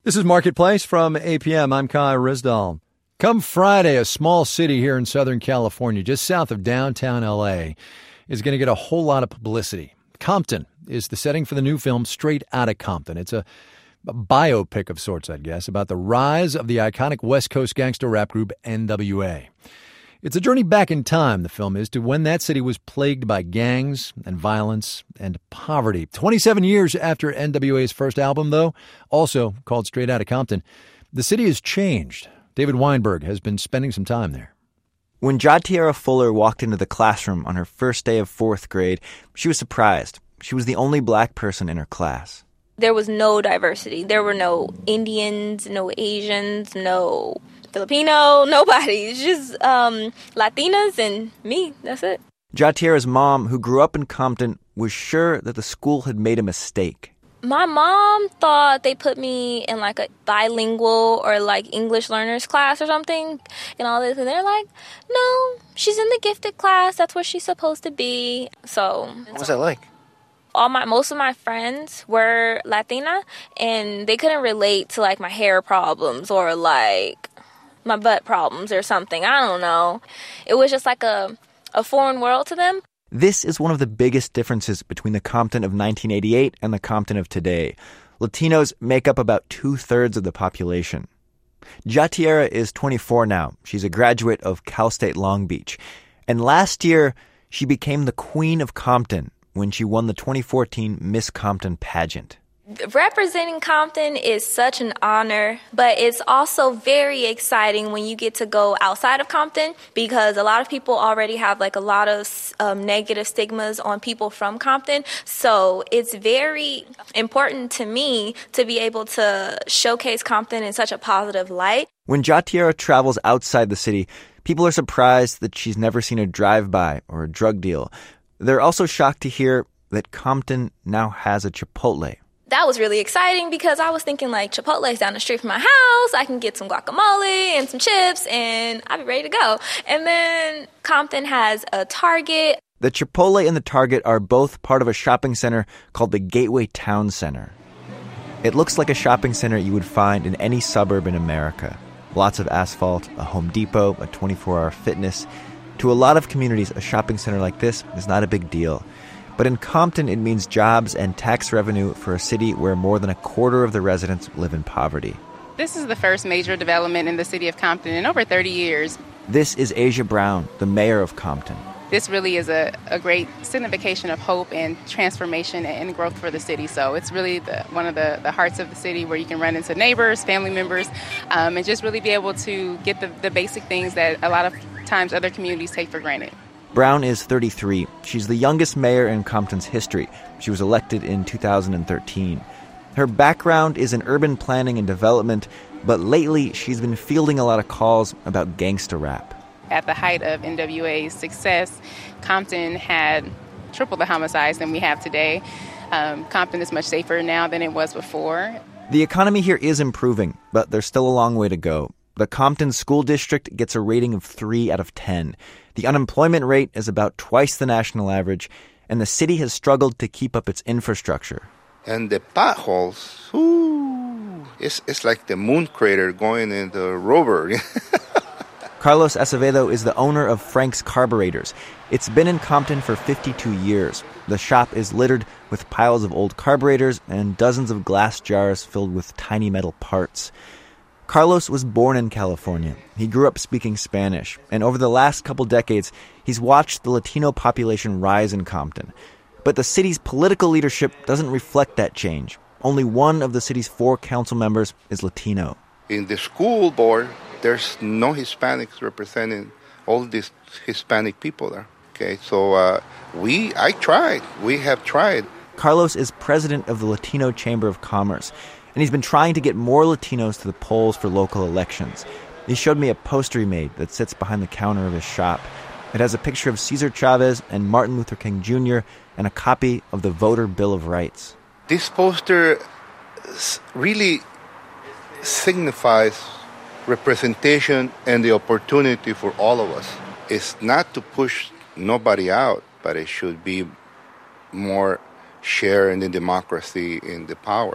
This is Marketplace from APM. I'm Kai Rizdal. Come Friday, a small city here in Southern California, just south of downtown L.A., is going to get a whole lot of publicity. Compton is the setting for the new film Straight Outta Compton. It's a biopic of sorts, I guess, about the rise of the iconic West Coast gangster rap group NWA. It's a journey back in time, the film is, to when that city was plagued by gangs and violence and poverty. 27 years after NWA's first album, though, also called Straight Outta Compton, the city has changed. David Weinberg has been spending some time there. When Jatiera Fuller walked into the classroom on her first day of fourth grade, she was surprised. She was the only black person in her class. There was no diversity. There were no Indians, no Asians, no Filipino, nobody. It's just Latinas and me. That's it. Jatiera's mom, who grew up in Compton, was sure that the school had made a mistake. My mom thought they put me in like a bilingual or like English learners class or something and all this. And they're like, no, she's in the gifted class. That's where she's supposed to be. So what was that like? Most of my friends were Latina and they couldn't relate to like my hair problems or like my butt problems or something. I don't know. It was just like a foreign world to them. This is one of the biggest differences between the Compton of 1988 and the Compton of today. Latinos make up about 2/3 of the population. Jatiera is 24 now. She's a graduate of Cal State Long Beach. And last year, she became the Queen of Compton when she won the 2014 Miss Compton pageant. Representing Compton is such an honor, but it's also very exciting when you get to go outside of Compton because a lot of people already have like a lot of negative stigmas on people from Compton. So it's very important to me to be able to showcase Compton in such a positive light. When Jatiera travels outside the city, people are surprised that she's never seen a drive-by or a drug deal. They're also shocked to hear that Compton now has a Chipotle. That was really exciting because I was thinking like Chipotle's down the street from my house. I can get some guacamole and some chips and I'll be ready to go. And then Compton has a Target. The Chipotle and the Target are both part of a shopping center called the Gateway Town Center. It looks like a shopping center you would find in any suburb in America. Lots of asphalt, a Home Depot, a 24-hour fitness. To a lot of communities, a shopping center like this is not a big deal. But in Compton, it means jobs and tax revenue for a city where more than a quarter of the residents live in poverty. This is the first major development in the city of Compton in over 30 years. This is Asia Brown, the mayor of Compton. This really is a great signification of hope and transformation and growth for the city. So it's really one of the hearts of the city where you can run into neighbors, family members, and just really be able to get the basic things that a lot of times other communities take for granted. Brown is 33. She's the youngest mayor in Compton's history. She was elected in 2013. Her background is in urban planning and development, but lately she's been fielding a lot of calls about gangsta rap. At the height of NWA's success, Compton had triple the homicides than we have today. Compton is much safer now than it was before. The economy here is improving, but there's still a long way to go. The Compton School District gets a rating of 3 out of 10. The unemployment rate is about twice the national average, and the city has struggled to keep up its infrastructure. And the potholes, it's like the moon crater going in the rover. Carlos Acevedo is the owner of Frank's Carburetors. It's been in Compton for 52 years. The shop is littered with piles of old carburetors and dozens of glass jars filled with tiny metal parts. Carlos was born in California. He grew up speaking Spanish, and over the last couple decades, he's watched the Latino population rise in Compton. But the city's political leadership doesn't reflect that change. Only one of the city's 4 council members is Latino. In the school board, there's no Hispanics representing all these Hispanic people there. Okay, so we have tried. Carlos is president of the Latino Chamber of Commerce, and he's been trying to get more Latinos to the polls for local elections. He showed me a poster he made that sits behind the counter of his shop. It has a picture of Cesar Chavez and Martin Luther King Jr. and a copy of the Voter Bill of Rights. This poster really signifies representation and the opportunity for all of us. It's not to push nobody out, but it should be more share in the democracy, in the power.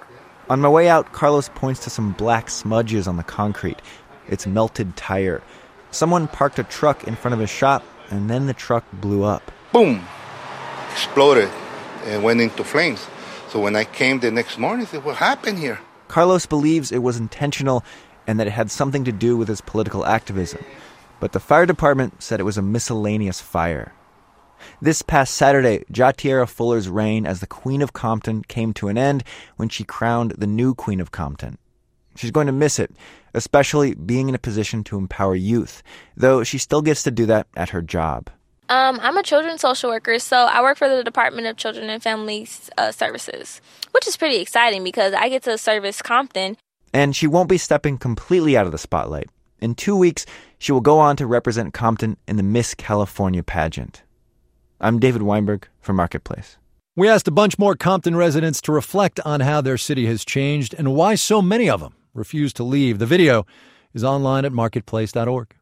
On my way out, Carlos points to some black smudges on the concrete. It's melted tire. Someone parked a truck in front of his shop, and then the truck blew up. Boom! Exploded and went into flames. So when I came the next morning, I said, what happened here? Carlos believes it was intentional and that it had something to do with his political activism. But the fire department said it was a miscellaneous fire. This past Saturday, Jatiera Fuller's reign as the Queen of Compton came to an end when she crowned the new Queen of Compton. She's going to miss it, especially being in a position to empower youth, though she still gets to do that at her job. I'm a children's social worker, so I work for the Department of Children and Family Services, which is pretty exciting because I get to service Compton. And she won't be stepping completely out of the spotlight. In 2 weeks, she will go on to represent Compton in the Miss California pageant. I'm David Weinberg for Marketplace. We asked a bunch more Compton residents to reflect on how their city has changed and why so many of them refuse to leave. The video is online at marketplace.org.